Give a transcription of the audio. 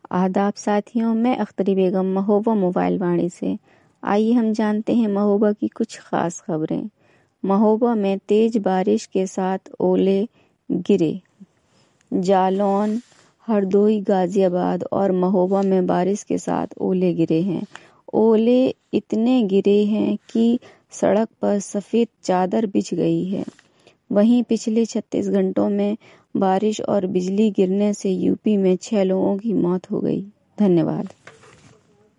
आदाब साथियों, मैं अख्तरी बेगम महोबा मोबाइल वाणी से। आइए हम जानते हैं महोबा की कुछ खास खबरें। महोबा में तेज बारिश के साथ ओले गिरे। जालौन, हरदोई, गाजियाबाद और महोबा में बारिश के साथ ओले गिरे हैं। ओले इतने गिरे हैं कि सड़क पर सफेद चादर बिछ गई है। वहीं पिछले 36 घंटों में बारिश और बिजली गिरने से यूपी में 6 लोगों की मौत हो गई। धन्यवाद।